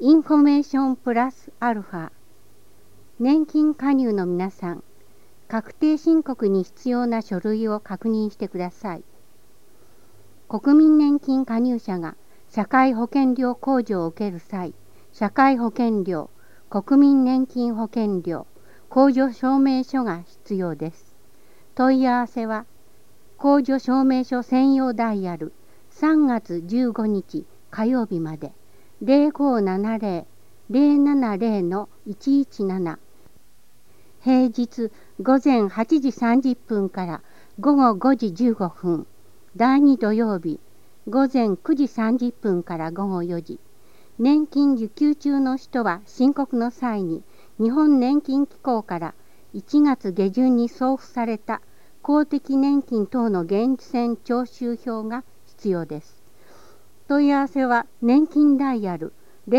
インフォメーションプラスアルファ。年金加入の皆さん、確定申告に必要な書類を確認してください。国民年金加入者が社会保険料控除を受ける際、社会保険料、国民年金保険料、控除証明書が必要です。問い合わせは、控除証明書専用ダイヤル3月15日火曜日まで0570-070-117。平日午前8時30分から午後5時15分。第2土曜日午前9時30分から午後4時。年金受給中の人は申告の際に日本年金機構から1月下旬に送付された公的年金等の源泉徴収票が必要です。問い合わせは年金ダイヤル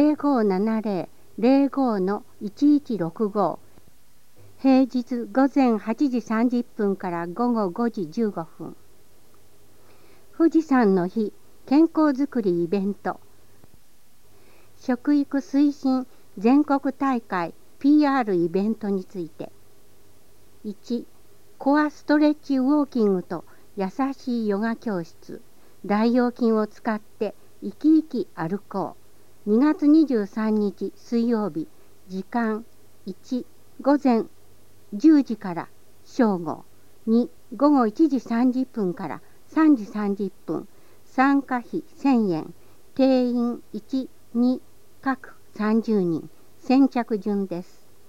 0570-05-1165。平日午前8時30分から午後5時15分。富士山の日健康づくりイベント。食育推進全国大会 PR イベントについて。1、コアストレッチウォーキングと優しいヨガ教室。大腰筋を使って生き生き歩こう。2月23日水曜日。時間1、午前10時から正午。2、午後1時30分から3時30分。参加費1000円。定員1、2、各30人。先着順です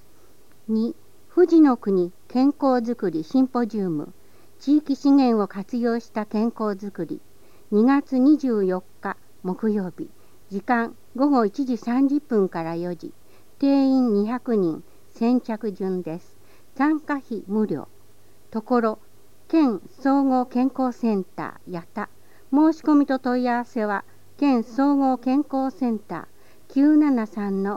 。2、富士の国健康づくりシンポジウム。地域資源を活用した健康づくり。2月24日木曜日。時間午後1時30分から4時。定員200人。先着順です。参加費無料。ところ、県総合健康センター八田。申し込みと問い合わせは、県総合健康センター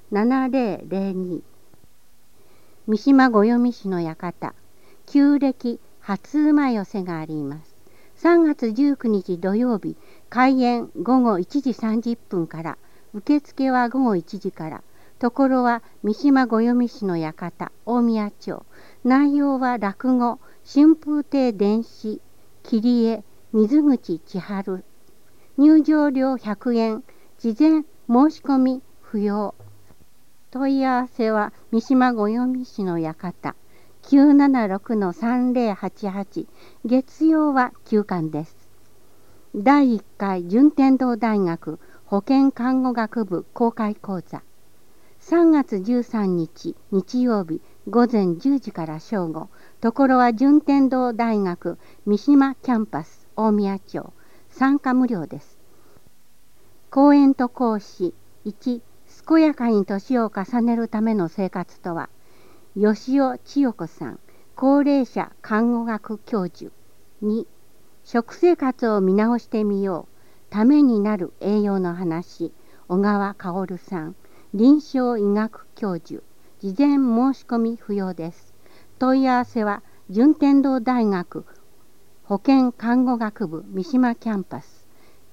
973-7002。三島ごよみ氏の館。旧暦初馬寄せがあります。3月19日土曜日、開演午後1時30分から、受付は午後1時から、ところは三島ごよみ氏の館、大宮町。内容は落語、春風亭伝志、切江、水口千春。入場料100円、事前申し込み不要。問い合わせは三島ごよみ氏の館。976-3088。月曜は休館です。第1回順天堂大学保健看護学部公開講座。3月13日日曜日午前10時から正午。ところは順天堂大学三島キャンパス大宮町。参加無料です。講演と講師。1、健やかに年を重ねるための生活とは。吉尾千代子さん、高齢者看護学教授。2、食生活を見直してみよう。ためになる栄養の話。小川薫さん、臨床医学教授。事前申し込み不要です。問い合わせは順天堂大学保健看護学部三島キャンパス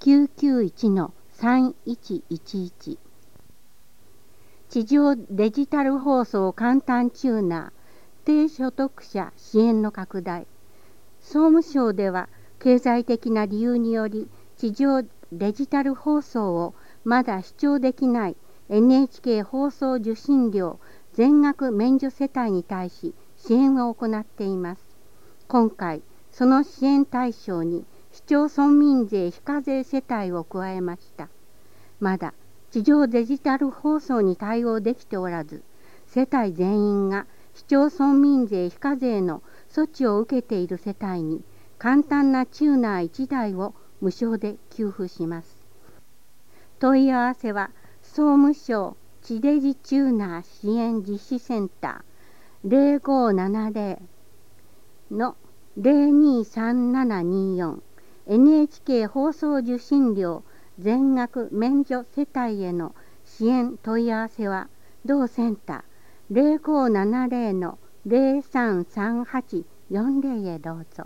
991-3111。地上デジタル放送簡単チューナー低所得者支援の拡大。総務省では経済的な理由により地上デジタル放送をまだ視聴できない NHK 放送受信料全額免除世帯に対し支援を行っています。今回その支援対象に市町村民税非課税世帯を加えました。まだ地上デジタル放送に対応できておらず、世帯全員が市町村民税非課税の措置を受けている世帯に簡単なチューナー1台を無償で給付します。問い合わせは総務省地デジチューナー支援実施センター 0570-023724。 NHK 放送受信料全額免除世帯への支援問い合わせは同センター 0570-033840 へどうぞ。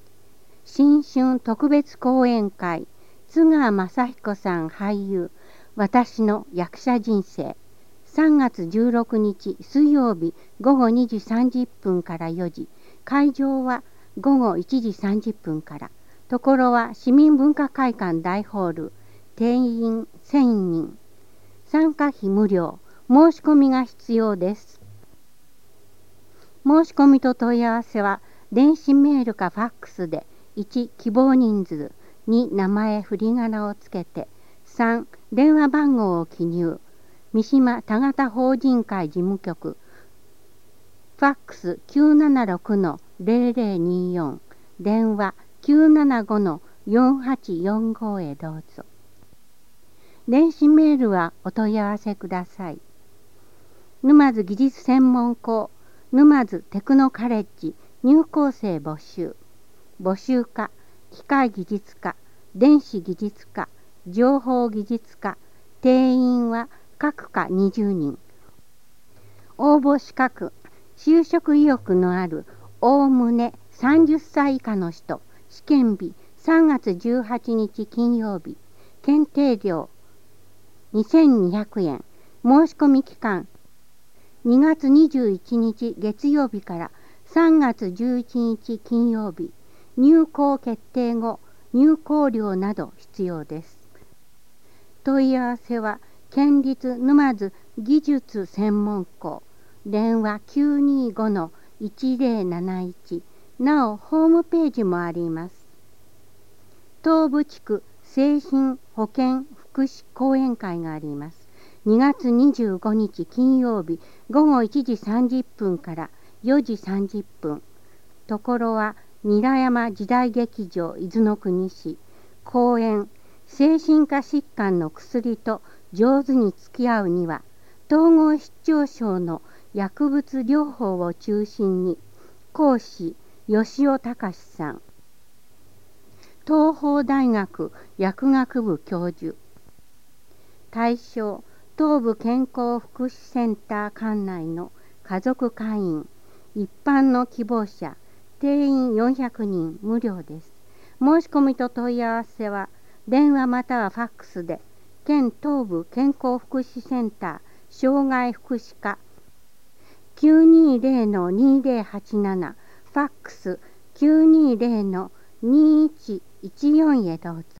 新春特別講演会。津川雅彦さん俳優。 私の役者人生。3月16日水曜日午後2時30分から4時。会場は午後1時30分から。ところは市民文化会館大ホール。定員1000人。参加費無料。申し込みが必要です。申し込みと問い合わせは電子メールかファックスで1希望人数、2名前振り仮名をつけて、3電話番号を記入。三島田形法人会事務局。ファックス 976-0024。電話 975-4845 へどうぞ。電子メールはお問い合わせください。沼津技術専門校、沼津テクノカレッジ入校生募集。募集科、機械技術科、電子技術科、情報技術科。定員は各科20人。応募資格、就職意欲のあるおおむね30歳以下の人。試験日3月18日金曜日。検定料2200円。申し込み期間2月21日月曜日から3月11日金曜日。入校決定後、入校料など必要です。問い合わせは県立沼津技術専門校。電話 925-1071。なおホームページもあります。東部地区精神保健福祉講演会があります。2月25日金曜日午後1時30分から4時30分。ところは韮山時代劇場伊豆の国市。講演、精神科疾患の薬と上手に付き合うには、統合失調症の薬物療法を中心に。講師、吉尾隆さん。東邦大学薬学部教授。対象、東部健康福祉センター管内の家族会員。一般の希望者。定員400人無料です。申し込みと問い合わせは電話またはファックスで県東部健康福祉センター障害福祉課 920-2087 ファックス 920-2114 へどうぞ。